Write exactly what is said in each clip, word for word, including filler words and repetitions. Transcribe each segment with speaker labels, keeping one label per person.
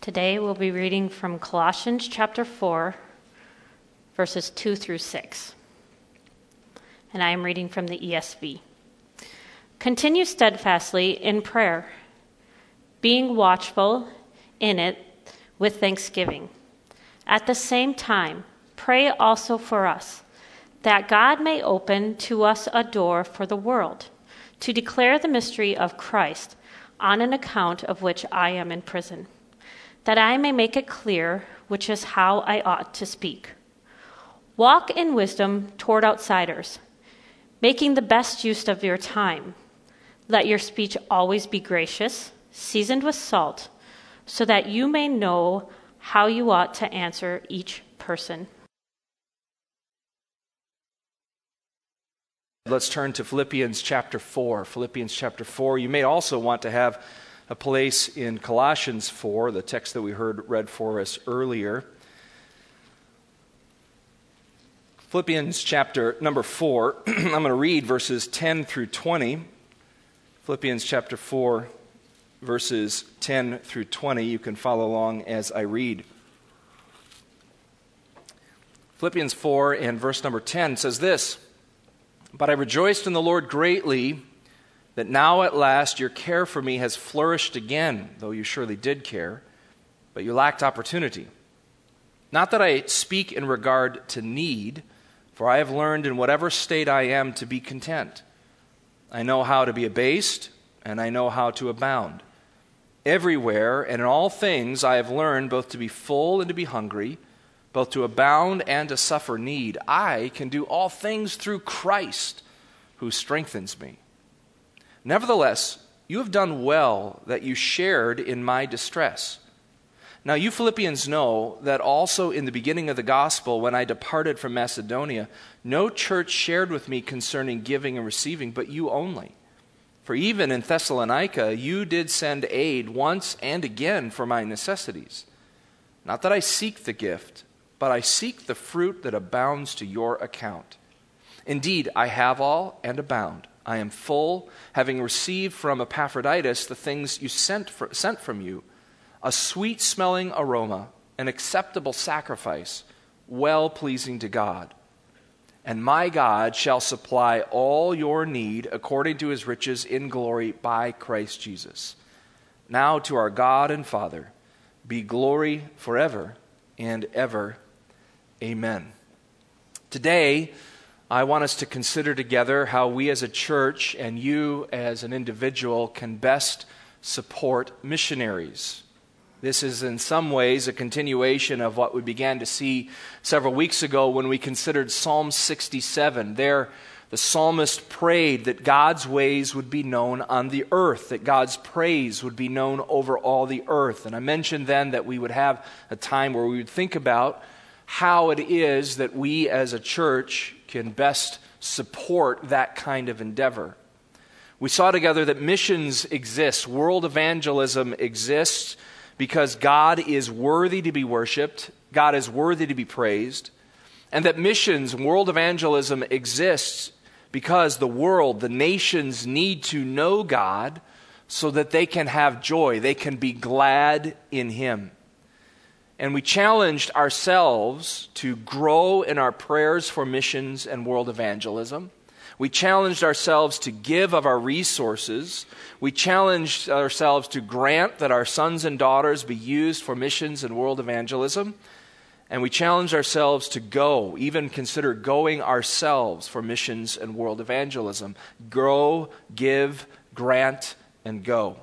Speaker 1: Today we'll be reading from Colossians chapter four, verses two through six. And I am reading from the E S V. Continue steadfastly in prayer, being watchful in it with thanksgiving. At the same time, pray also for us, that God may open to us a door for the world, to declare the mystery of Christ, on an account of which I am in prison, that I may make it clear which is how I ought to speak. Walk in wisdom toward outsiders, making the best use of your time. Let your speech always be gracious, seasoned with salt, so that you may know how you ought to answer each person.
Speaker 2: Let's turn to Philippians chapter four. Philippians chapter four. You may also want to have a place in Colossians four, the text that we heard read for us earlier. Philippians chapter number four. I'm going to read verses ten through twenty. Philippians chapter four, verses ten through twenty. You can follow along as I read. Philippians four and verse number ten says this: But I rejoiced in the Lord greatly that now at last your care for me has flourished again, though you surely did care, but you lacked opportunity. Not that I speak in regard to need, for I have learned in whatever state I am to be content. I know how to be abased, and I know how to abound. Everywhere and in all things I have learned both to be full and to be hungry, both to abound and to suffer need. I can do all things through Christ, who strengthens me. Nevertheless, you have done well that you shared in my distress. Now you Philippians know that also in the beginning of the gospel, when I departed from Macedonia, no church shared with me concerning giving and receiving, but you only. For even in Thessalonica, you did send aid once and again for my necessities. Not that I seek the gift, but I seek the fruit that abounds to your account. Indeed, I have all and abound. I am full, having received from Epaphroditus the things you sent, for, sent from you, a sweet-smelling aroma, an acceptable sacrifice, well-pleasing to God. And my God shall supply all your need according to his riches in glory by Christ Jesus. Now to our God and Father be glory forever and ever. Amen. Today, I want us to consider together how we as a church and you as an individual can best support missionaries. This is in some ways a continuation of what we began to see several weeks ago when we considered Psalm sixty-seven. There, the psalmist prayed that God's ways would be known on the earth, that God's praise would be known over all the earth. And I mentioned then that we would have a time where we would think about how it is that we as a church can best support that kind of endeavor. We saw together that missions exist, world evangelism exists because God is worthy to be worshiped, God is worthy to be praised, and that missions, world evangelism exists because the world, the nations need to know God so that they can have joy, they can be glad in Him. And we challenged ourselves to grow in our prayers for missions and world evangelism. We challenged ourselves to give of our resources. We challenged ourselves to grant that our sons and daughters be used for missions and world evangelism. And we challenged ourselves to go, even consider going ourselves for missions and world evangelism. Grow, give, grant, and go.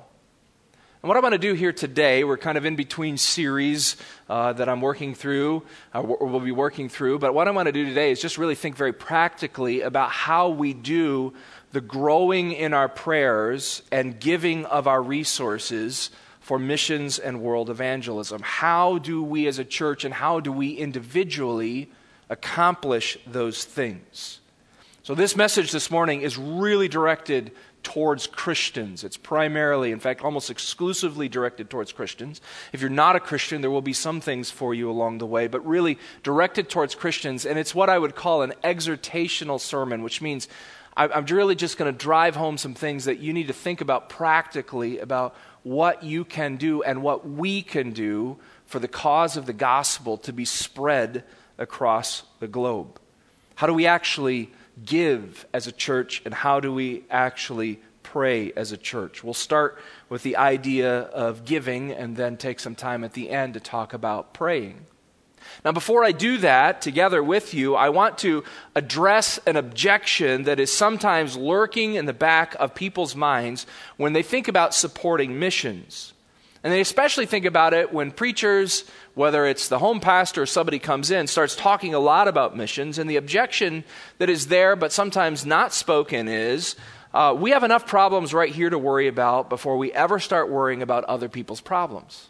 Speaker 2: And what I want to do here today, we're kind of in between series uh, that I'm working through, uh, or we'll be working through, but what I want to do today is just really think very practically about how we do the growing in our prayers and giving of our resources for missions and world evangelism. How do we as a church and how do we individually accomplish those things? So this message this morning is really directed towards Christians. It's primarily, in fact, almost exclusively directed towards Christians. If you're not a Christian, there will be some things for you along the way, but really directed towards Christians. And it's what I would call an exhortational sermon, which means I'm really just going to drive home some things that you need to think about practically about what you can do and what we can do for the cause of the gospel to be spread across the globe. How do we actually give as a church, and how do we actually pray as a church? We'll start with the idea of giving and then take some time at the end to talk about praying. Now, before I do that together with you, I want to address an objection that is sometimes lurking in the back of people's minds when they think about supporting missions. And they especially think about it when preachers, whether it's the home pastor or somebody comes in, starts talking a lot about missions. And the objection that is there but sometimes not spoken is, uh, we have enough problems right here to worry about before we ever start worrying about other people's problems.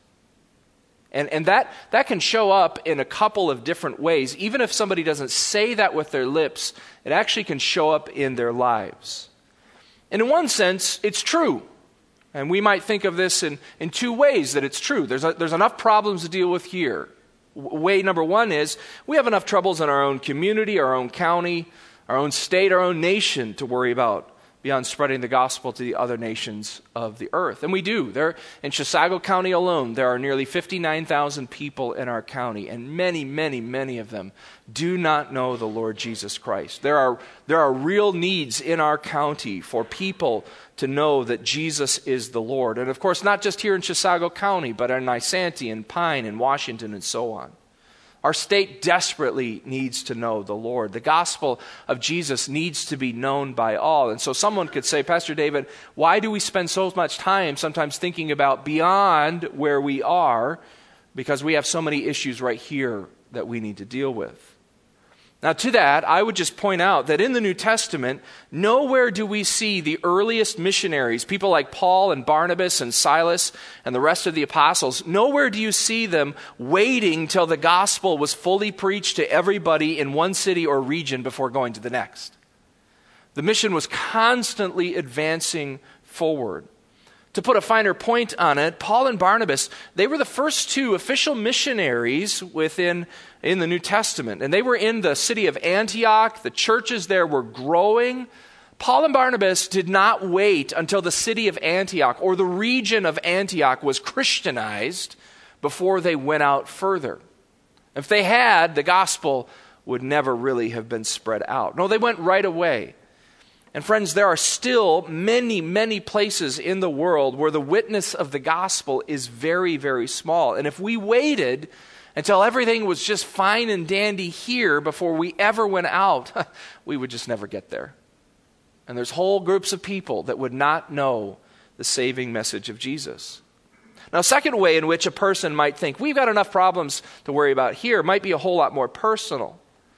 Speaker 2: And, and that, that can show up in a couple of different ways. Even if somebody doesn't say that with their lips, it actually can show up in their lives. And in one sense, it's true. And we might think of this in, in two ways that it's true. There's, a, there's enough problems to deal with here. W- way number one is we have enough troubles in our own community, our own county, our own state, our own nation to worry about beyond spreading the gospel to the other nations of the earth. And we do. There, in Chisago County alone, there are nearly fifty-nine thousand people in our county, and many, many, many of them do not know the Lord Jesus Christ. There are, there are real needs in our county for people to know that Jesus is the Lord. And of course, not just here in Chisago County, but in Isanti and Pine and Washington and so on. Our state desperately needs to know the Lord. The gospel of Jesus needs to be known by all. And so someone could say, Pastor David, why do we spend so much time sometimes thinking about beyond where we are? Because we have so many issues right here that we need to deal with. Now, to that, I would just point out that in the New Testament, nowhere do we see the earliest missionaries, people like Paul and Barnabas and Silas and the rest of the apostles, nowhere do you see them waiting till the gospel was fully preached to everybody in one city or region before going to the next. The mission was constantly advancing forward. To put a finer point on it, Paul and Barnabas, they were the first two official missionaries within in the New Testament. And they were in the city of Antioch. The churches there were growing. Paul and Barnabas did not wait until the city of Antioch or the region of Antioch was Christianized before they went out further. If they had, the gospel would never really have been spread out. No, they went right away. And friends, there are still many, many places in the world where the witness of the gospel is very, very small. And if we waited until everything was just fine and dandy here before we ever went out, we would just never get there. And there's whole groups of people that would not know the saving message of Jesus. Now, a second way in which a person might think, we've got enough problems to worry about here, might be a whole lot more personal.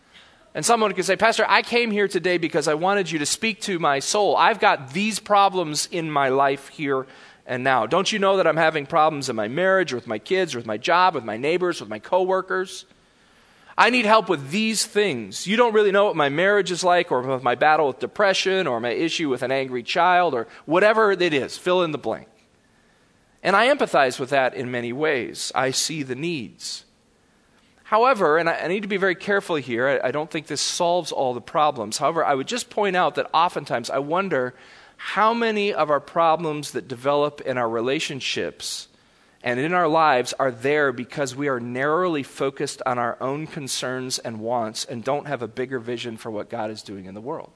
Speaker 2: And someone could say, Pastor, I came here today because I wanted you to speak to my soul. I've got these problems in my life here and now. Don't you know that I'm having problems in my marriage, or with my kids, or with my job, with my neighbors, with my coworkers? I need help with these things. You don't really know what my marriage is like, or with my battle with depression, or my issue with an angry child, or whatever it is. Fill in the blank. And I empathize with that in many ways. I see the needs. However, and I, I need to be very careful here, I, I don't think this solves all the problems. However, I would just point out that oftentimes I wonder how many of our problems that develop in our relationships and in our lives are there because we are narrowly focused on our own concerns and wants and don't have a bigger vision for what God is doing in the world.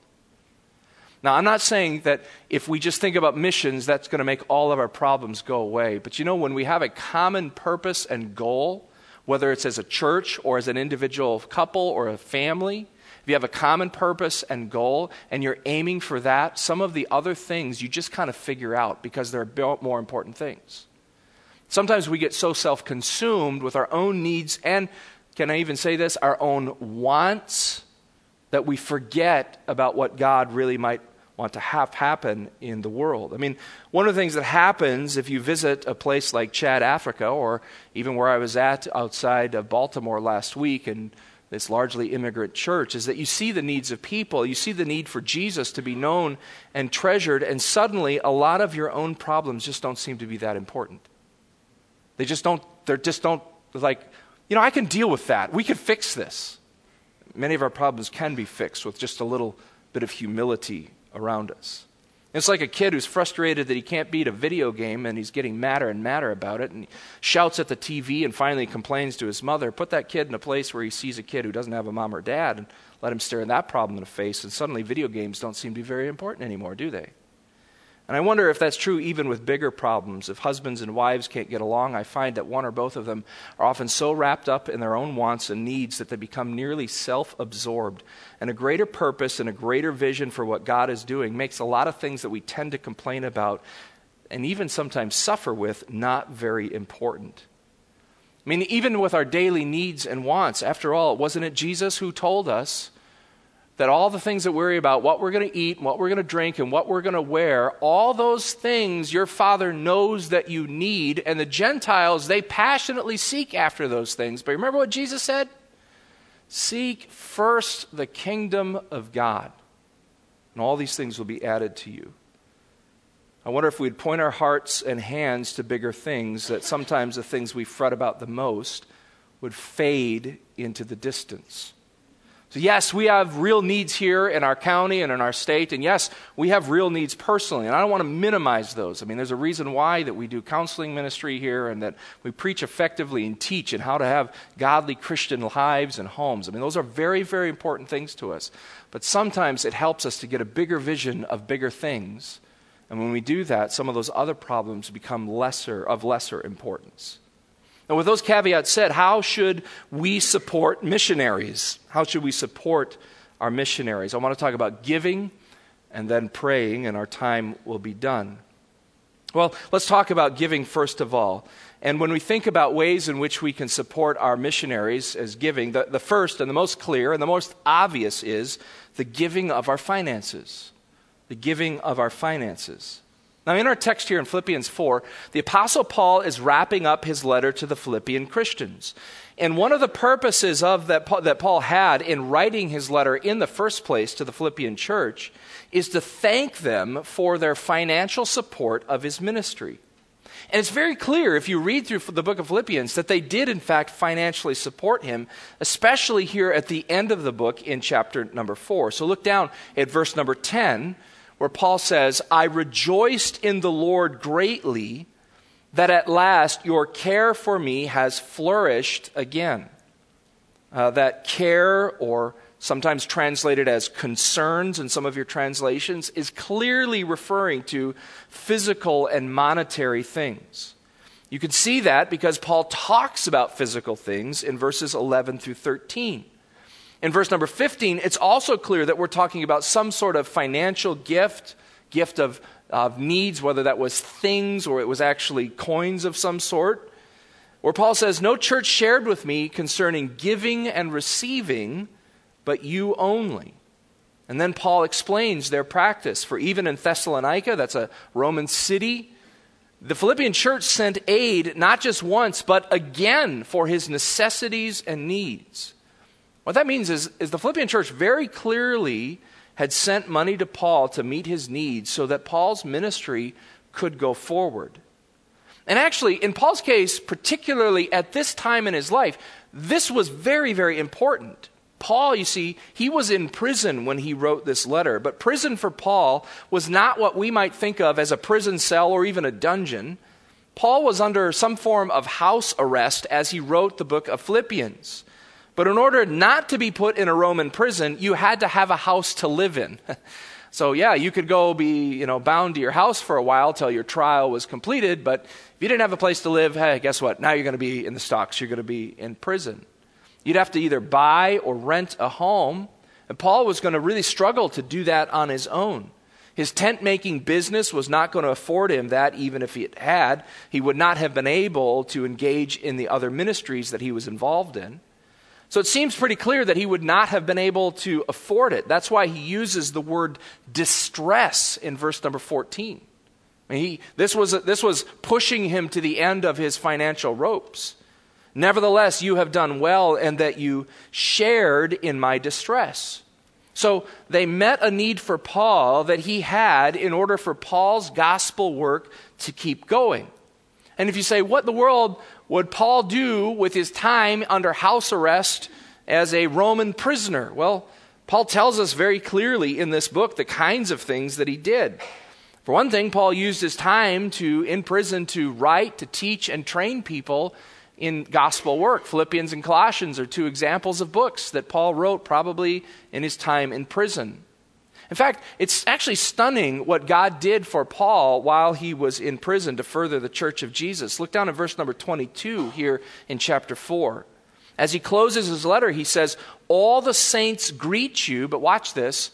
Speaker 2: Now, I'm not saying that if we just think about missions, that's going to make all of our problems go away. But you know, when we have a common purpose and goal, whether it's as a church or as an individual couple or a family, if you have a common purpose and goal and you're aiming for that, some of the other things you just kind of figure out because they're more important things. Sometimes we get so self-consumed with our own needs and, can I even say this, our own wants, that we forget about what God really might want to have happen in the world. I mean, one of the things that happens if you visit a place like Chad, Africa, or even where I was at outside of Baltimore last week in this largely immigrant church, is that you see the needs of people. You see the need for Jesus to be known and treasured, and suddenly a lot of your own problems just don't seem to be that important. They just don't, they're just don't, like, you know, I can deal with that. We can fix this. Many of our problems can be fixed with just a little bit of humility around us. It's like a kid who's frustrated that he can't beat a video game and he's getting madder and madder about it and he shouts at the T V and finally complains to his mother. Put that kid in a place where he sees a kid who doesn't have a mom or dad and let him stare that problem in the face, and suddenly video games don't seem to be very important anymore, do they? And I wonder if that's true even with bigger problems. If husbands and wives can't get along, I find that one or both of them are often so wrapped up in their own wants and needs that they become nearly self-absorbed. And a greater purpose and a greater vision for what God is doing makes a lot of things that we tend to complain about and even sometimes suffer with not very important. I mean, even with our daily needs and wants, after all, wasn't it Jesus who told us that all the things that we worry about, what we're going to eat, what we're going to drink, and what we're going to wear, all those things your Father knows that you need, and the Gentiles, they passionately seek after those things. But remember what Jesus said? Seek first the kingdom of God, and all these things will be added to you. I wonder if we'd point our hearts and hands to bigger things, that sometimes the things we fret about the most would fade into the distance. So yes, we have real needs here in our county and in our state, and yes, we have real needs personally, and I don't want to minimize those. I mean, there's a reason why that we do counseling ministry here and that we preach effectively and teach and how to have godly Christian lives and homes. I mean, those are very, very important things to us. But sometimes it helps us to get a bigger vision of bigger things, and when we do that, some of those other problems become lesser, of lesser importance. And with those caveats said, how should we support missionaries? How should we support our missionaries? I want to talk about giving and then praying, and our time will be done. Well, let's talk about giving first of all. And when we think about ways in which we can support our missionaries as giving, the, the first and the most clear and the most obvious is the giving of our finances. The giving of our finances. Now, in our text here in Philippians four, the Apostle Paul is wrapping up his letter to the Philippian Christians. And one of the purposes of that, that Paul had in writing his letter in the first place to the Philippian church is to thank them for their financial support of his ministry. And it's very clear if you read through the book of Philippians that they did in fact financially support him, especially here at the end of the book in chapter number four. So look down at verse number ten, where Paul says, I rejoiced in the Lord greatly that at last your care for me has flourished again. Uh, that care, or sometimes translated as concerns in some of your translations, is clearly referring to physical and monetary things. You can see that because Paul talks about physical things in verses eleven through thirteen. In verse number fifteen, it's also clear that we're talking about some sort of financial gift, gift of, of needs, whether that was things or it was actually coins of some sort, where Paul says, no church shared with me concerning giving and receiving, but you only. And then Paul explains their practice. For even in Thessalonica, that's a Roman city, the Philippian church sent aid not just once, but again for his necessities and needs. What that means is, is the Philippian church very clearly had sent money to Paul to meet his needs so that Paul's ministry could go forward. And actually, in Paul's case, particularly at this time in his life, this was very, very important. Paul, you see, he was in prison when he wrote this letter. But prison for Paul was not what we might think of as a prison cell or even a dungeon. Paul was under some form of house arrest as he wrote the book of Philippians. But in order not to be put in a Roman prison, you had to have a house to live in. So yeah, you could go be, you know, bound to your house for a while till your trial was completed, but if you didn't have a place to live, hey, guess what? Now you're going to be in the stocks. You're going to be in prison. You'd have to either buy or rent a home, and Paul was going to really struggle to do that on his own. His tent-making business was not going to afford him that, even if he had. He would not have been able to engage in the other ministries that he was involved in. So it seems pretty clear that he would not have been able to afford it. That's why he uses the word distress in verse number fourteen. I mean, he, this was, this was pushing him to the end of his financial ropes. Nevertheless, you have done well and that you shared in my distress. So they met a need for Paul that he had in order for Paul's gospel work to keep going. And if you say, what in the world would Paul do with his time under house arrest as a Roman prisoner? Well, Paul tells us very clearly in this book the kinds of things that he did. For one thing, Paul used his time to in prison to write, to teach, and train people in gospel work. Philippians and Colossians are two examples of books that Paul wrote probably in his time in prison. In fact, it's actually stunning what God did for Paul while he was in prison to further the church of Jesus. Look down at verse number twenty-two here in chapter four. As he closes his letter, he says, all the saints greet you, but watch this,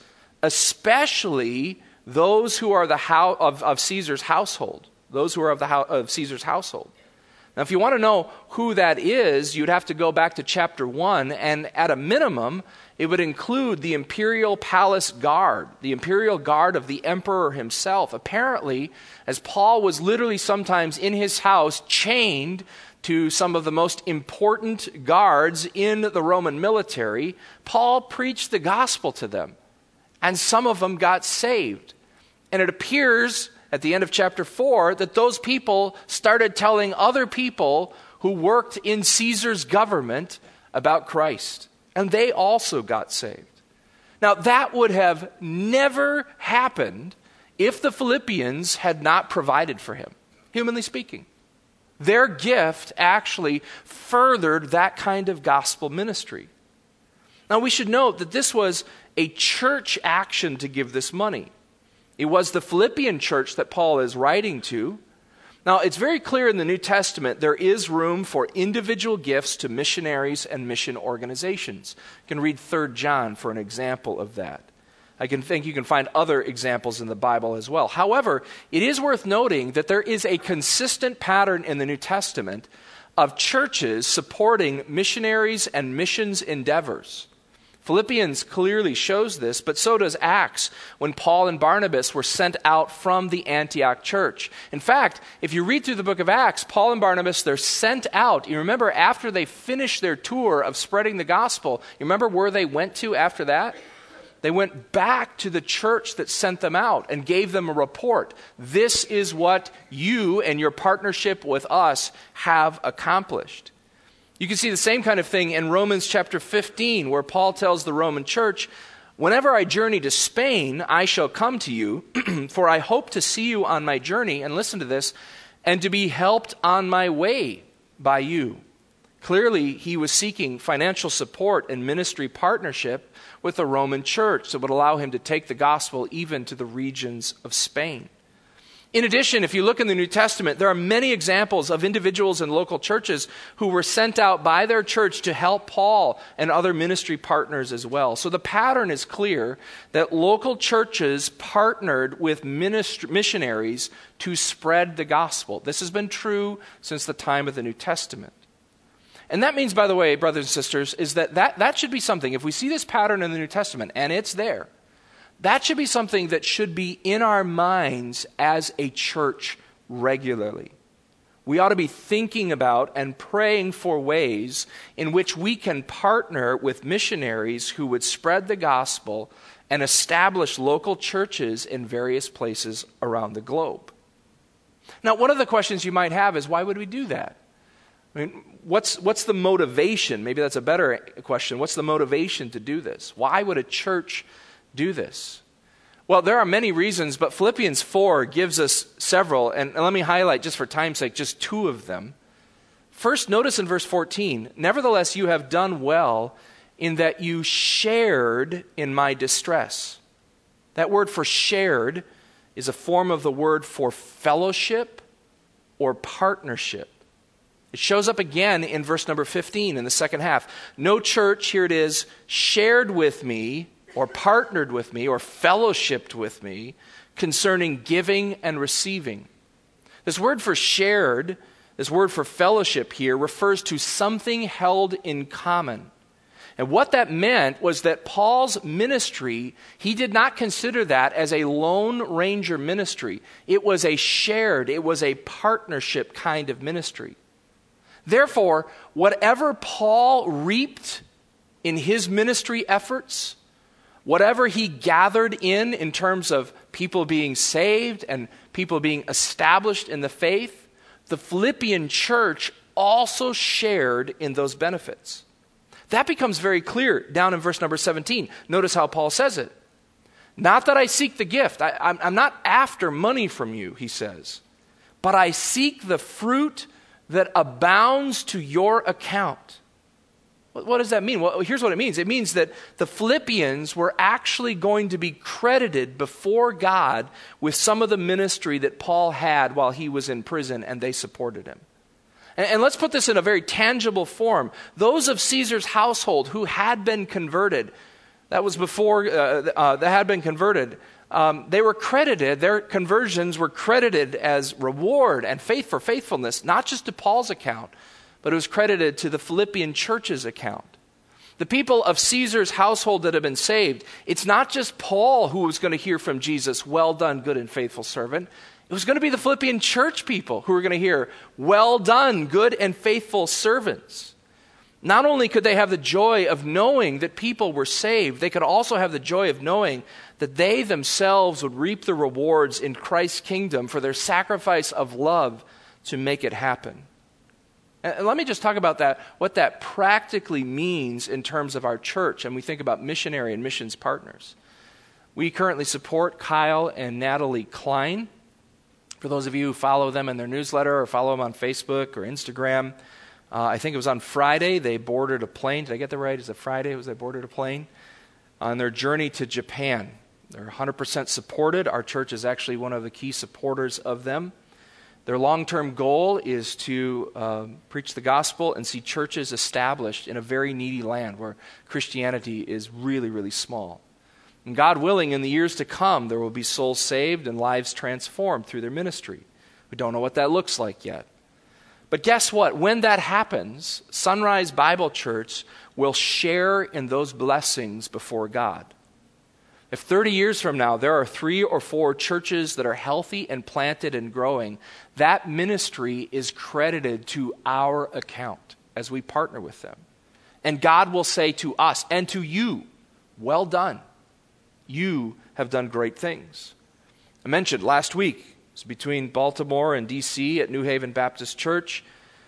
Speaker 2: especially those who are the ho- of, of Caesar's household, those who are of the ho- of Caesar's household. Now, if you want to know who that is, you'd have to go back to chapter one, and at a minimum, it would include the imperial palace guard, the imperial guard of the emperor himself. Apparently, as Paul was literally sometimes in his house, chained to some of the most important guards in the Roman military, Paul preached the gospel to them, and some of them got saved. And it appears at the end of chapter four that those people started telling other people who worked in Caesar's government about Christ. And they also got saved. Now, that would have never happened if the Philippians had not provided for him, humanly speaking. Their gift actually furthered that kind of gospel ministry. Now, we should note that this was a church action to give this money. It was the Philippian church that Paul is writing to. Now, it's very clear in the New Testament there is room for individual gifts to missionaries and mission organizations. You can read Third John for an example of that. I can think you can find other examples in the Bible as well. However, it is worth noting that there is a consistent pattern in the New Testament of churches supporting missionaries and missions endeavors. Philippians clearly shows this, but so does Acts, when Paul and Barnabas were sent out from the Antioch church. In fact, if you read through the book of Acts, Paul and Barnabas, they're sent out. You remember after they finished their tour of spreading the gospel, you remember where they went to after that? They went back to the church that sent them out and gave them a report. This is what you and your partnership with us have accomplished. You can see the same kind of thing in Romans chapter fifteen, where Paul tells the Roman church, whenever I journey to Spain, I shall come to you, for I hope to see you on my journey, and listen to this, and to be helped on my way by you. Clearly, he was seeking financial support and ministry partnership with the Roman church that would allow him to take the gospel even to the regions of Spain. In addition, if you look in the New Testament, there are many examples of individuals in local churches who were sent out by their church to help Paul and other ministry partners as well. So the pattern is clear that local churches partnered with ministry, missionaries to spread the gospel. This has been true since the time of the New Testament. And that means, by the way, brothers and sisters, is that that, that should be something, if we see this pattern in the New Testament, and it's there, that should be something that should be in our minds as a church regularly. We ought to be thinking about and praying for ways in which we can partner with missionaries who would spread the gospel and establish local churches in various places around the globe. Now, one of the questions you might have is, why would we do that? I mean, what's what's the motivation? Maybe that's a better question. What's the motivation to do this? Why would a church do this? Well, there are many reasons, but Philippians four gives us several, and let me highlight, just for time's sake, just two of them. First, notice in verse fourteen, nevertheless you have done well in that you shared in my distress. That word for shared is a form of the word for fellowship or partnership. It shows up again in verse number fifteen in the second half. No church, here it is, shared with me or partnered with me or fellowshipped with me concerning giving and receiving. This word for shared, this word for fellowship here refers to something held in common. And what that meant was that Paul's ministry, he did not consider that as a lone ranger ministry. It was a shared, it was a partnership kind of ministry. Therefore, whatever Paul reaped in his ministry efforts, whatever he gathered in in terms of people being saved and people being established in the faith, the Philippian church also shared in those benefits. That becomes very clear down in verse number seventeen. Notice how Paul says it. Not that I seek the gift. I, I'm, I'm not after money from you, he says. But I seek the fruit that abounds to your account. What, what does that mean? Well, here's what it means. It means that the Philippians were actually going to be credited before God with some of the ministry that Paul had while he was in prison, and they supported him. And, and let's put this in a very tangible form. Those of Caesar's household who had been converted, that was before, uh, uh, that had been converted, Um, they were credited, their conversions were credited as reward and faith for faithfulness, not just to Paul's account, but it was credited to the Philippian church's account. The people of Caesar's household that have been saved, it's not just Paul who was going to hear from Jesus, well done, good and faithful servant. It was going to be the Philippian church people who were going to hear, well done, good and faithful servants. Not only could they have the joy of knowing that people were saved, they could also have the joy of knowing that they themselves would reap the rewards in Christ's kingdom for their sacrifice of love to make it happen. And let me just talk about that, what that practically means in terms of our church, and we think about missionary and missions partners. We currently support Kyle and Natalie Klein. For those of you who follow them in their newsletter or follow them on Facebook or Instagram, Uh, I think it was on Friday they boarded a plane. Did I get that right? Is it Friday? Was they boarded a plane? On their journey to Japan. They're one hundred percent supported. Our church is actually one of the key supporters of them. Their long-term goal is to uh, preach the gospel and see churches established in a very needy land where Christianity is really, really small. And God willing, in the years to come, there will be souls saved and lives transformed through their ministry. We don't know what that looks like yet. But guess what? When that happens, Sunrise Bible Church will share in those blessings before God. If thirty years from now there are three or four churches that are healthy and planted and growing, that ministry is credited to our account as we partner with them. And God will say to us and to you, well done. You have done great things. I mentioned last week, it's between Baltimore and D C at New Haven Baptist Church.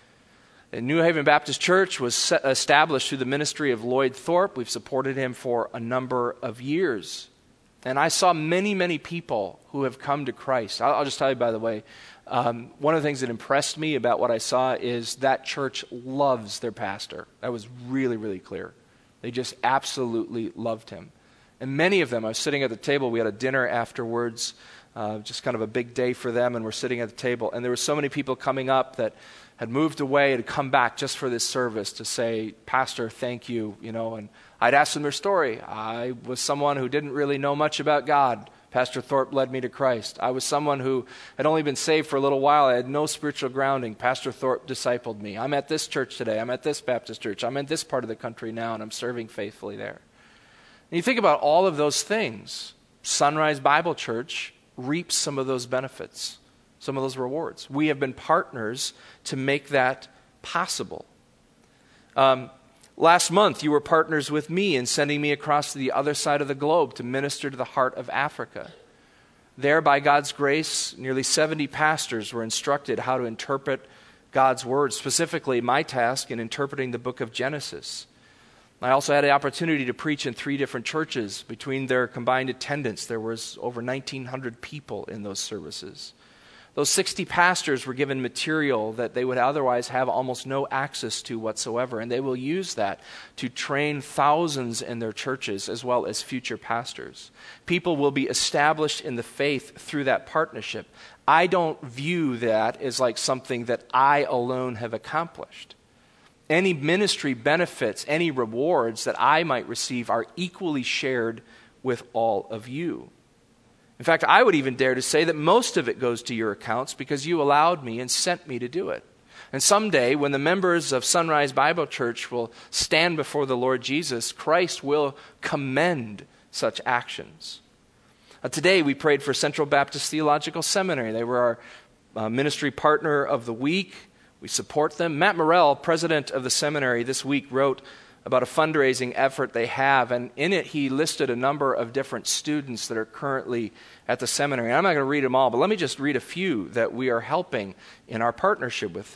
Speaker 2: And New Haven Baptist Church was set, established through the ministry of Lloyd Thorpe. We've supported him for a number of years. And I saw many, many people who have come to Christ. I'll, I'll just tell you, by the way, um, one of the things that impressed me about what I saw is that church loves their pastor. That was really, really clear. They just absolutely loved him. And many of them, I was sitting at the table, we had a dinner afterwards, Uh, just kind of a big day for them, and we're sitting at the table. And there were so many people coming up that had moved away and come back just for this service to say, Pastor, thank you, you know. And I'd ask them their story. I was someone who didn't really know much about God. Pastor Thorpe led me to Christ. I was someone who had only been saved for a little while. I had no spiritual grounding. Pastor Thorpe discipled me. I'm at this church today. I'm at this Baptist church. I'm in this part of the country now, and I'm serving faithfully there. And you think about all of those things. Sunrise Bible Church reaps some of those benefits, some of those rewards. We have been partners to make that possible. Um, last month, you were partners with me in sending me across to the other side of the globe to minister to the heart of Africa. There, by God's grace, nearly seventy pastors were instructed how to interpret God's word, specifically my task in interpreting the book of Genesis. I also had the opportunity to preach in three different churches. Between their combined attendance, there was over nineteen hundred people in those services. Those sixty pastors were given material that they would otherwise have almost no access to whatsoever, and they will use that to train thousands in their churches as well as future pastors. People will be established in the faith through that partnership. I don't view that as like something that I alone have accomplished. Any ministry benefits, any rewards that I might receive are equally shared with all of you. In fact, I would even dare to say that most of it goes to your accounts because you allowed me and sent me to do it. And someday, when the members of Sunrise Bible Church will stand before the Lord Jesus, Christ will commend such actions. Uh, today, we prayed for Central Baptist Theological Seminary. They were our uh, ministry partner of the week. We support them. Matt Morrell, president of the seminary, this week wrote about a fundraising effort they have, and in it he listed a number of different students that are currently at the seminary. I'm not going to read them all, but let me just read a few that we are helping in our partnership with them.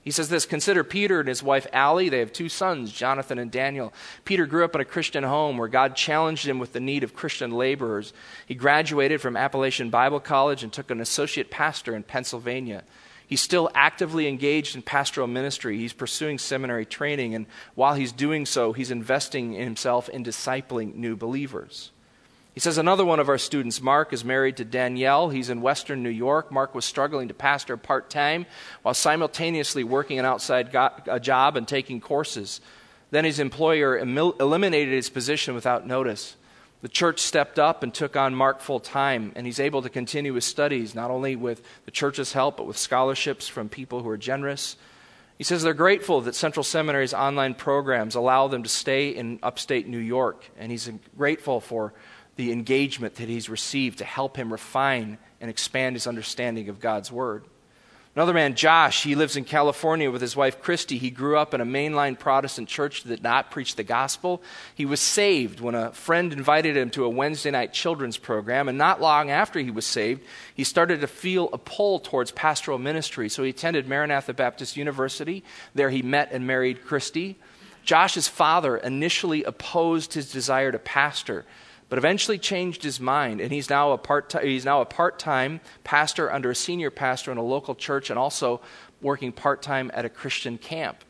Speaker 2: He says this, consider Peter and his wife Allie. They have two sons, Jonathan and Daniel. Peter grew up in a Christian home where God challenged him with the need of Christian laborers. He graduated from Appalachian Bible College and took an associate pastor in Pennsylvania. He's still actively engaged in pastoral ministry. He's pursuing seminary training, and while he's doing so, he's investing in himself in discipling new believers. He says another one of our students, Mark, is married to Danielle. He's in Western New York. Mark was struggling to pastor part-time while simultaneously working an outside go- a job and taking courses. Then his employer em- eliminated his position without notice. The church stepped up and took on Mark full-time, and he's able to continue his studies, not only with the church's help, but with scholarships from people who are generous. He says they're grateful that Central Seminary's online programs allow them to stay in upstate New York, and he's grateful for the engagement that he's received to help him refine and expand his understanding of God's Word. Another man, Josh, he lives in California with his wife, Christy. He grew up in a mainline Protestant church that did not preach the gospel. He was saved when a friend invited him to a Wednesday night children's program, and not long after he was saved, he started to feel a pull towards pastoral ministry. So he attended Maranatha Baptist University. There he met and married Christy. Josh's father initially opposed his desire to pastor, but eventually changed his mind, and he's now a part he's now a part-time pastor under a senior pastor in a local church, and also working part-time at a Christian camp.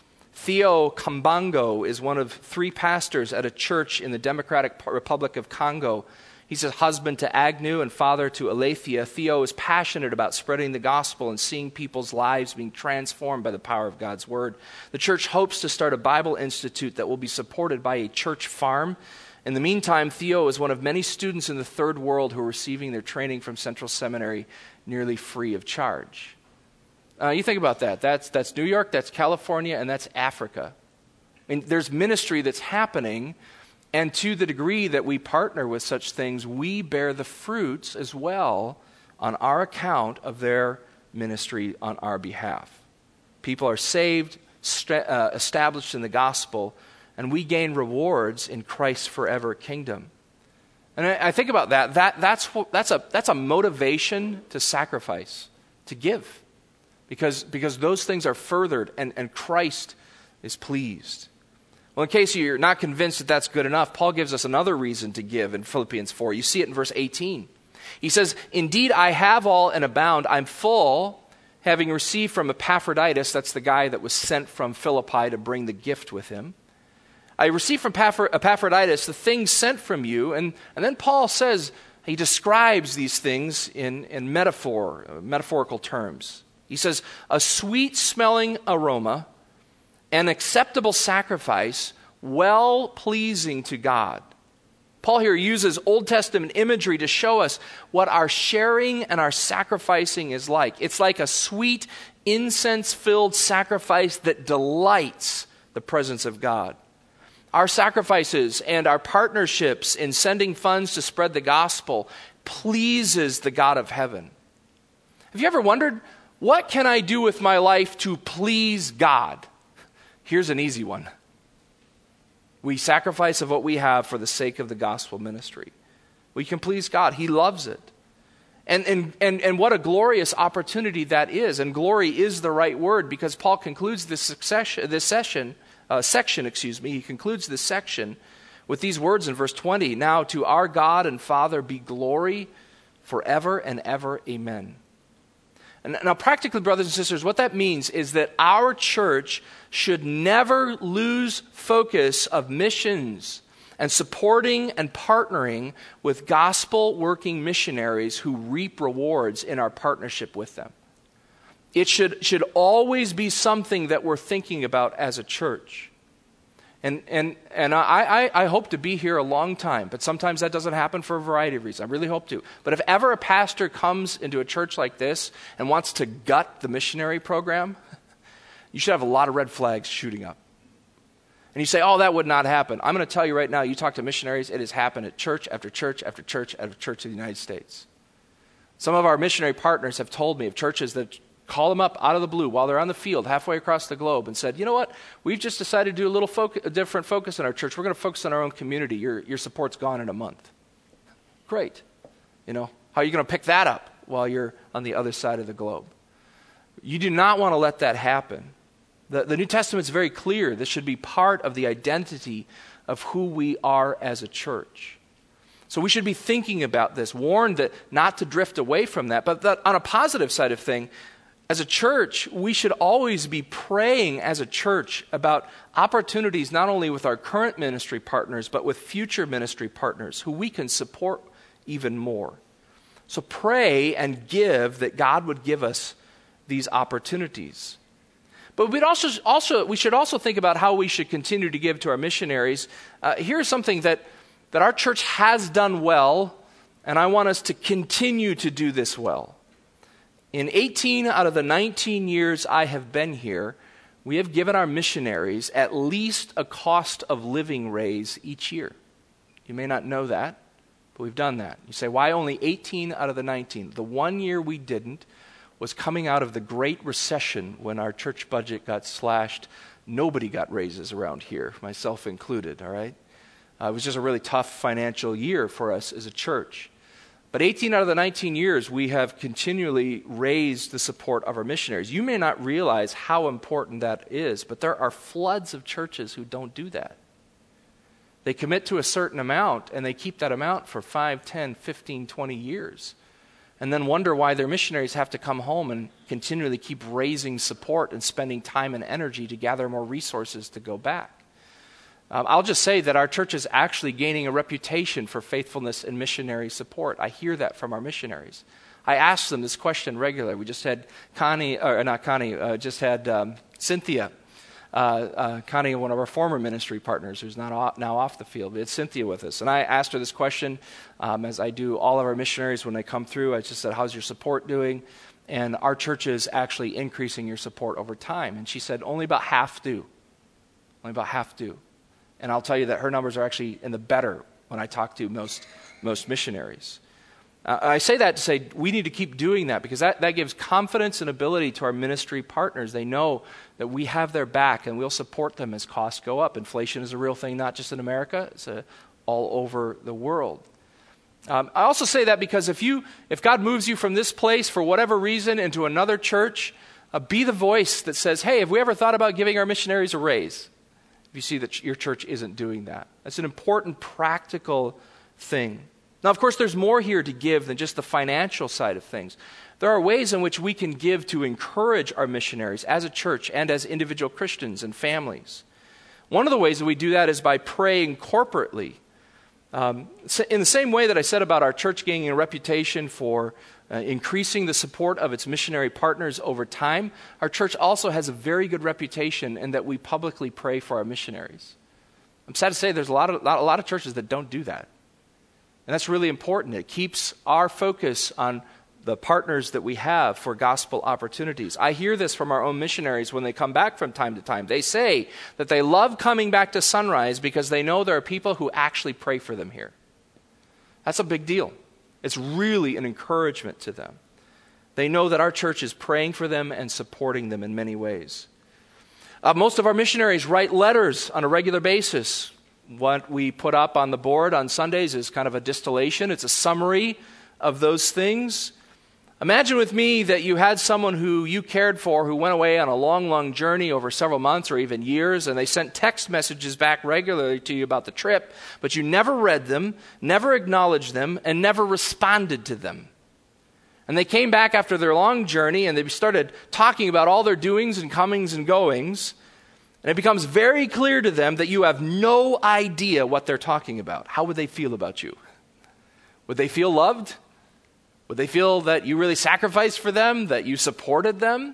Speaker 2: Theo Kambango is one of three pastors at a church in the Democratic Republic of Congo. He's a husband to Agnew and father to Alethea. Theo is passionate about spreading the gospel and seeing people's lives being transformed by the power of God's Word. The church hopes to start a Bible institute that will be supported by a church farm. In the meantime, Theo is one of many students in the third world who are receiving their training from Central Seminary nearly free of charge. Uh, you think about that. That's, that's New York, that's California, and that's Africa. I mean, there's ministry that's happening, and to the degree that we partner with such things, we bear the fruits as well on our account of their ministry on our behalf. People are saved, st- uh, established in the gospel, and we gain rewards in Christ's forever kingdom. And I, I think about that. That that's that's a that's a motivation to sacrifice, to give, because because those things are furthered, and, and Christ is pleased. Well, in case you're not convinced that that's good enough, Paul gives us another reason to give in Philippians four. You see it in verse eighteen. He says, "Indeed, I have all and abound. I'm full, having received from Epaphroditus," that's the guy that was sent from Philippi to bring the gift with him. "I received from Epaphroditus the things sent from you." And, and then Paul says, he describes these things in, in metaphor, uh, metaphorical terms. He says, "A sweet-smelling aroma, an acceptable sacrifice, well-pleasing to God." Paul here uses Old Testament imagery to show us what our sharing and our sacrificing is like. It's like a sweet, incense-filled sacrifice that delights the presence of God. Our sacrifices and our partnerships in sending funds to spread the gospel pleases the God of heaven. Have you ever wondered, what can I do with my life to please God? Here's an easy one. We sacrifice of what we have for the sake of the gospel ministry. We can please God. He loves it. And, and, and, and what a glorious opportunity that is. And glory is the right word, because Paul concludes this, succession, this session Uh, section, excuse me, he concludes this section with these words in verse twenty. "Now to our God and Father be glory forever and ever. Amen." And now practically, brothers and sisters, what that means is that our church should never lose focus of missions and supporting and partnering with gospel-working missionaries who reap rewards in our partnership with them. It should, should always be something that we're thinking about as a church. And and and I, I, I hope to be here a long time, but sometimes that doesn't happen for a variety of reasons. I really hope to. But if ever a pastor comes into a church like this and wants to gut the missionary program, you should have a lot of red flags shooting up. And you say, "Oh, that would not happen." I'm going to tell you right now, you talk to missionaries, it has happened at church after church after church after church in the United States. Some of our missionary partners have told me of churches that call them up out of the blue while they're on the field halfway across the globe and said, "You know what? We've just decided to do a little focus, a different focus in our church. We're going to focus on our own community. Your, your support's gone in a month." Great. You know, how are you going to pick that up while you're on the other side of the globe? You do not want to let that happen. The, the New Testament is very clear. This should be part of the identity of who we are as a church. So we should be thinking about this, warned that not to drift away from that. But that on a positive side of thing, as a church, we should always be praying as a church about opportunities not only with our current ministry partners, but with future ministry partners who we can support even more. So pray and give that God would give us these opportunities. But we'd also, also, we should also think about how we should continue to give to our missionaries. Uh, here's something that, that our church has done well, and I want us to continue to do this well. In eighteen out of the nineteen years I have been here, we have given our missionaries at least a cost of living raise each year. You may not know that, but we've done that. You say, why only eighteen out of the nineteen? The one year we didn't was coming out of the Great Recession when our church budget got slashed. Nobody got raises around here, myself included, all right? Uh, it was just a really tough financial year for us as a church. But eighteen out of the nineteen years, we have continually raised the support of our missionaries. You may not realize how important that is, but there are floods of churches who don't do that. They commit to a certain amount, and they keep that amount for five, ten, fifteen, twenty years, and then wonder why their missionaries have to come home and continually keep raising support and spending time and energy to gather more resources to go back. Um, I'll just say that our church is actually gaining a reputation for faithfulness and missionary support. I hear that from our missionaries. I ask them this question regularly. We just had Connie, or not Connie, uh, just had um, Cynthia. Uh, uh, Connie, one of our former ministry partners, who's not off, now off the field. We had Cynthia with us. And I asked her this question, um, as I do all of our missionaries when they come through. I just said, how's your support doing? And our church is actually increasing your support over time. And she said, only about half do. Only about half do. And I'll tell you that her numbers are actually in the better when I talk to most most missionaries. Uh, I say that to say we need to keep doing that because that, that gives confidence and ability to our ministry partners. They know that we have their back and we'll support them as costs go up. Inflation is a real thing, not just in America, it's a, all over the world. Um, I also say that because if you if God moves you from this place for whatever reason into another church, uh, be the voice that says, hey, have we ever thought about giving our missionaries a raise? If you see that your church isn't doing that. That's an important practical thing. Now, of course, there's more here to give than just the financial side of things. There are ways in which we can give to encourage our missionaries as a church and as individual Christians and families. One of the ways that we do that is by praying corporately. Um, in the same way that I said about our church gaining a reputation for uh, increasing the support of its missionary partners over time, our church also has a very good reputation in that we publicly pray for our missionaries. I'm sad to say there's a lot of, a lot of churches that don't do that. And that's really important. It keeps our focus on the partners that we have for gospel opportunities. I hear this from our own missionaries when they come back from time to time. They say that they love coming back to Sunrise because they know there are people who actually pray for them here. That's a big deal. It's really an encouragement to them. They know that our church is praying for them and supporting them in many ways. Uh, most of our missionaries write letters on a regular basis. What we put up on the board on Sundays is kind of a distillation. It's a summary of those things. Imagine with me that you had someone who you cared for who went away on a long, long journey over several months or even years, and they sent text messages back regularly to you about the trip, but you never read them, never acknowledged them, and never responded to them. And they came back after their long journey, and they started talking about all their doings and comings and goings, and it becomes very clear to them that you have no idea what they're talking about. How would they feel about you? Would they feel loved? Would they feel that you really sacrificed for them, that you supported them?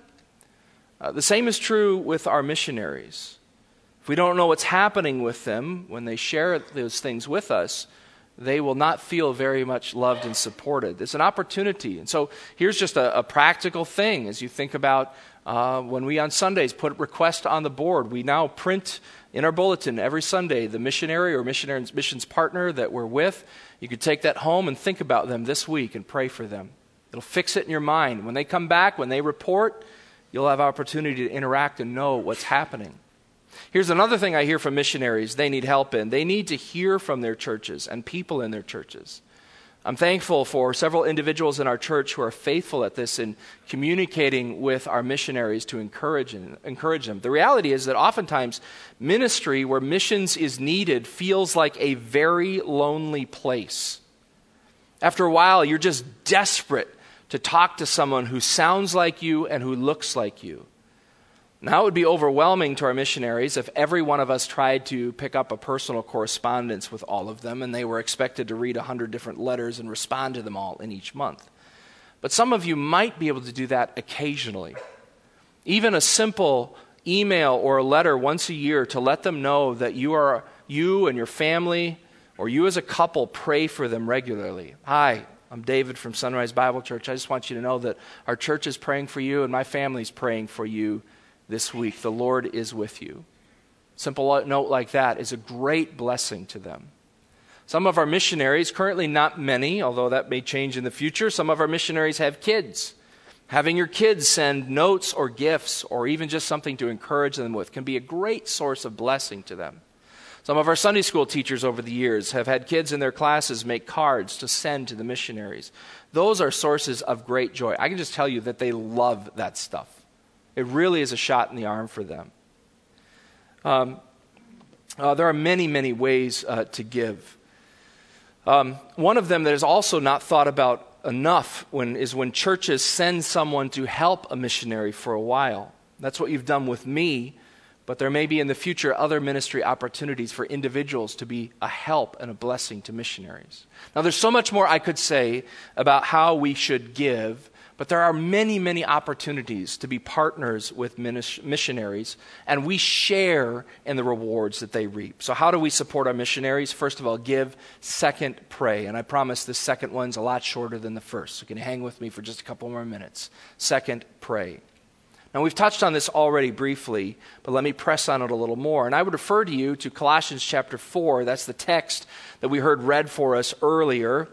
Speaker 2: Uh, the same is true with our missionaries. If we don't know what's happening with them when they share those things with us, they will not feel very much loved and supported. It's an opportunity. And so here's just a, a practical thing as you think about uh, when we on Sundays put requests on the board. We now print in our bulletin every Sunday the missionary or missionary missions partner that we're with. You could take that home and think about them this week and pray for them. It'll fix it in your mind. When they come back, when they report, you'll have opportunity to interact and know what's happening. Here's another thing I hear from missionaries they need help in. They need to hear from their churches and people in their churches I'm thankful for several individuals in our church who are faithful at this in communicating with our missionaries to encourage and encourage them. The reality is that oftentimes ministry where missions is needed feels like a very lonely place. After a while, you're just desperate to talk to someone who sounds like you and who looks like you. Now, it would be overwhelming to our missionaries if every one of us tried to pick up a personal correspondence with all of them and they were expected to read a hundred different letters and respond to them all in each month. But some of you might be able to do that occasionally. Even a simple email or a letter once a year to let them know that you are you and your family or you as a couple pray for them regularly. Hi, I'm David from Sunrise Bible Church. I just want you to know that our church is praying for you and my family's praying for you this week. The Lord is with you. Simple note like that is a great blessing to them. Some of our missionaries, currently not many, although that may change in the future, some of our missionaries have kids. Having your kids send notes or gifts or even just something to encourage them with can be a great source of blessing to them. Some of our Sunday school teachers over the years have had kids in their classes make cards to send to the missionaries. Those are sources of great joy. I can just tell you that they love that stuff. It really is a shot in the arm for them. Um, uh, there are many, many ways uh, to give. Um, one of them that is also not thought about enough when, is when churches send someone to help a missionary for a while. That's what you've done with me, but there may be in the future other ministry opportunities for individuals to be a help and a blessing to missionaries. Now, there's so much more I could say about how we should give, but there are many, many opportunities to be partners with missionaries, and we share in the rewards that they reap. So how do we support our missionaries? First of all, give. Second, pray. And I promise this second one's a lot shorter than the first, so you can hang with me for just a couple more minutes. Second, pray. Now, we've touched on this already briefly, but let me press on it a little more. And I would refer to you to Colossians chapter four. That's the text that we heard read for us earlier.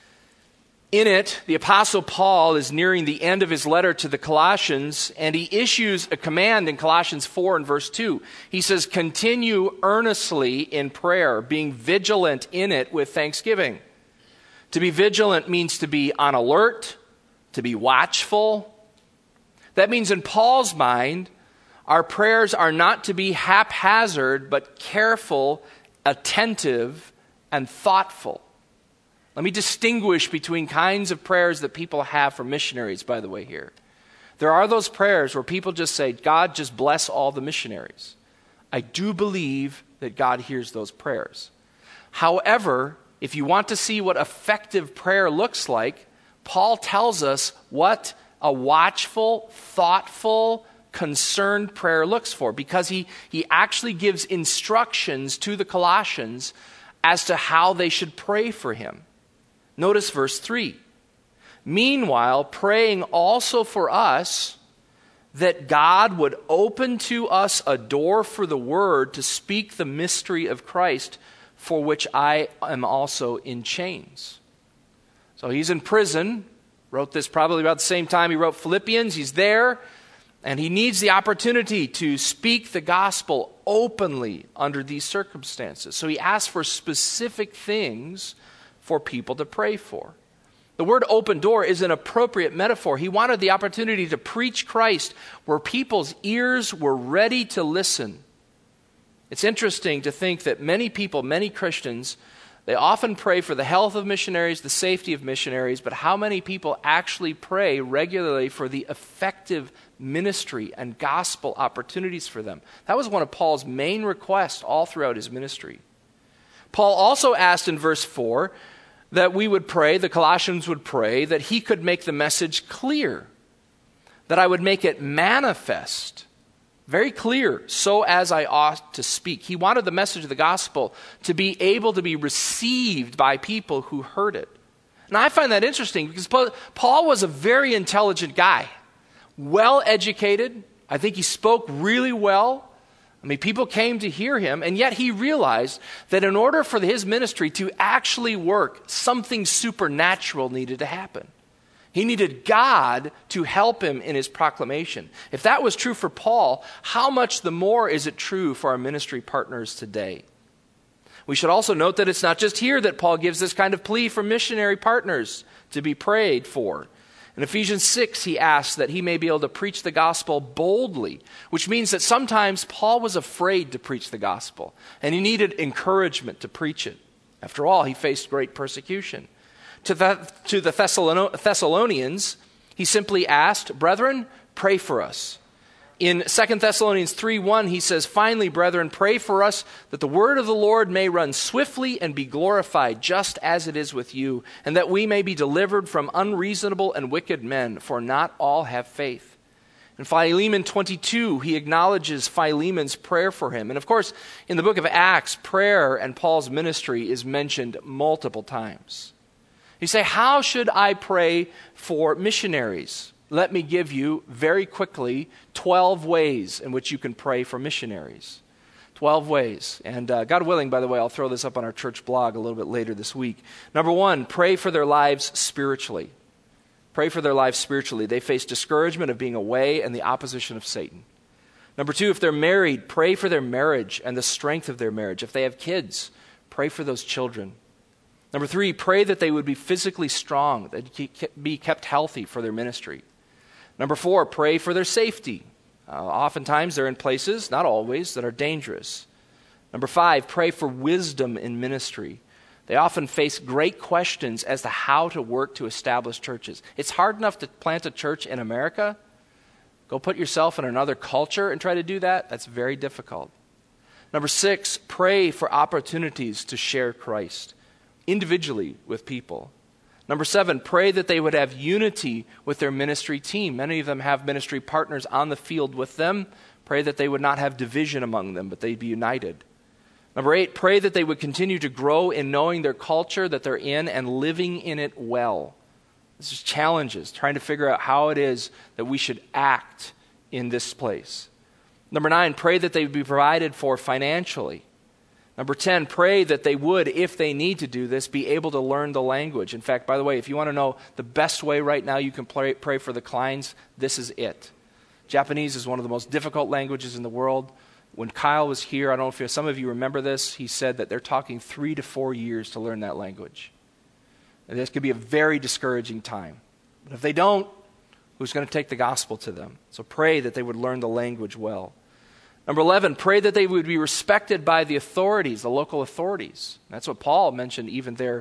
Speaker 2: In it, the Apostle Paul is nearing the end of his letter to the Colossians, and he issues a command in Colossians four and verse two. He says, continue earnestly in prayer, being vigilant in it with thanksgiving. To be vigilant means to be on alert, to be watchful. That means in Paul's mind, our prayers are not to be haphazard, but careful, attentive, and thoughtful. Let me distinguish between kinds of prayers that people have for missionaries, by the way, here. There are those prayers where people just say, God, just bless all the missionaries. I do believe that God hears those prayers. However, if you want to see what effective prayer looks like, Paul tells us what a watchful, thoughtful, concerned prayer looks for, because he, he actually gives instructions to the Colossians as to how they should pray for him. Notice verse three. Meanwhile, praying also for us that God would open to us a door for the word to speak the mystery of Christ, for which I am also in chains. So he's in prison. Wrote this probably about the same time he wrote Philippians. He's there, and he needs the opportunity to speak the gospel openly under these circumstances. So he asks for specific things for people to pray for. The word open door is an appropriate metaphor. He wanted the opportunity to preach Christ where people's ears were ready to listen. It's interesting to think that many people, many Christians, they often pray for the health of missionaries, the safety of missionaries, but how many people actually pray regularly for the effective ministry and gospel opportunities for them? That was one of Paul's main requests all throughout his ministry. Paul also asked in verse four that we would pray, the Colossians would pray, that he could make the message clear, that I would make it manifest, very clear, so as I ought to speak. He wanted the message of the gospel to be able to be received by people who heard it. And I find that interesting because Paul was a very intelligent guy, well educated. I think he spoke really well. I mean, people came to hear him, and yet he realized that in order for his ministry to actually work, something supernatural needed to happen. He needed God to help him in his proclamation. If that was true for Paul, how much the more is it true for our ministry partners today? We should also note that it's not just here that Paul gives this kind of plea for missionary partners to be prayed for. In Ephesians six, he asks that he may be able to preach the gospel boldly, which means that sometimes Paul was afraid to preach the gospel, and he needed encouragement to preach it. After all, he faced great persecution. To the, to the Thessalonians, he simply asked, "Brethren, pray for us." In Second Thessalonians three one, he says, "Finally, brethren, pray for us that the word of the Lord may run swiftly and be glorified, just as it is with you, and that we may be delivered from unreasonable and wicked men, for not all have faith." In Philemon twenty-two, he acknowledges Philemon's prayer for him. And of course, in the book of Acts, prayer and Paul's ministry is mentioned multiple times. You say, how should I pray for missionaries? Let me give you very quickly twelve ways in which you can pray for missionaries. twelve ways. And uh, God willing, by the way, I'll throw this up on our church blog a little bit later this week. Number one, pray for their lives spiritually. Pray for their lives spiritually. They face discouragement of being away and the opposition of Satan. Number two, if they're married, pray for their marriage and the strength of their marriage. If they have kids, pray for those children. Number three, pray that they would be physically strong, that they be kept healthy for their ministry. Number four, pray for their safety. Uh, oftentimes they're in places, not always, that are dangerous. Number five, pray for wisdom in ministry. They often face great questions as to how to work to establish churches. It's hard enough to plant a church in America. Go put yourself in another culture and try to do that. That's very difficult. Number six, pray for opportunities to share Christ individually with people. Number seven, pray that they would have unity with their ministry team. Many of them have ministry partners on the field with them. Pray that they would not have division among them, but they'd be united. Number eight, pray that they would continue to grow in knowing their culture that they're in and living in it well. This is challenges, trying to figure out how it is that we should act in this place. Number nine, pray that they would be provided for financially. Number ten, pray that they would, if they need to do this, be able to learn the language. In fact, by the way, if you want to know the best way right now you can pray, pray for the Kleins, this is it. Japanese is one of the most difficult languages in the world. When Kyle was here, I don't know if some of you remember this, he said that they're talking three to four years to learn that language. And this could be a very discouraging time. But if they don't, who's going to take the gospel to them? So pray that they would learn the language well. Number eleven, pray that they would be respected by the authorities, the local authorities. That's what Paul mentioned even there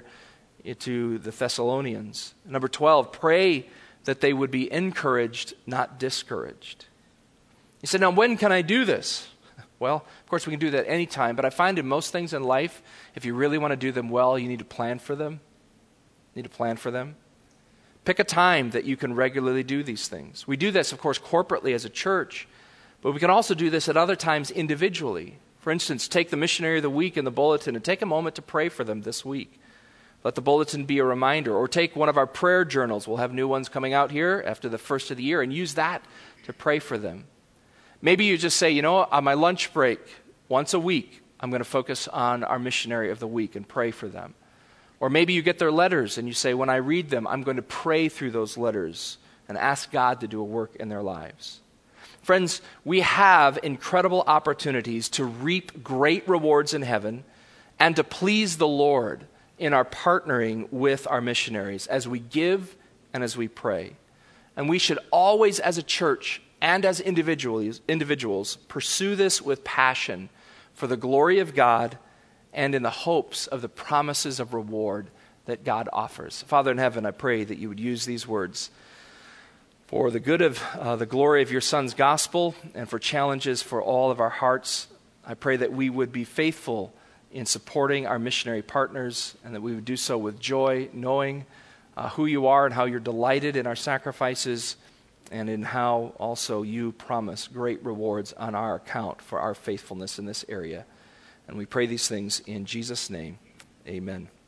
Speaker 2: to the Thessalonians. Number twelve, pray that they would be encouraged, not discouraged. He said, now when can I do this? Well, of course we can do that anytime, but I find in most things in life, if you really want to do them well, you need to plan for them. You need to plan for them. Pick a time that you can regularly do these things. We do this, of course, corporately as a church, but we can also do this at other times individually. For instance, take the missionary of the week in the bulletin and take a moment to pray for them this week. Let the bulletin be a reminder. Or take one of our prayer journals. We'll have new ones coming out here after the first of the year, and use that to pray for them. Maybe you just say, you know, on my lunch break, once a week, I'm going to focus on our missionary of the week and pray for them. Or maybe you get their letters and you say, when I read them, I'm going to pray through those letters and ask God to do a work in their lives. Friends, we have incredible opportunities to reap great rewards in heaven and to please the Lord in our partnering with our missionaries as we give and as we pray. And we should always, as a church and as individuals, individuals, pursue this with passion for the glory of God and in the hopes of the promises of reward that God offers. Father in heaven, I pray that you would use these words for the good of uh, the glory of your Son's gospel and for challenges for all of our hearts. I pray that we would be faithful in supporting our missionary partners and that we would do so with joy, knowing uh, who you are and how you're delighted in our sacrifices and in how also you promise great rewards on our account for our faithfulness in this area. And we pray these things in Jesus' name. Amen.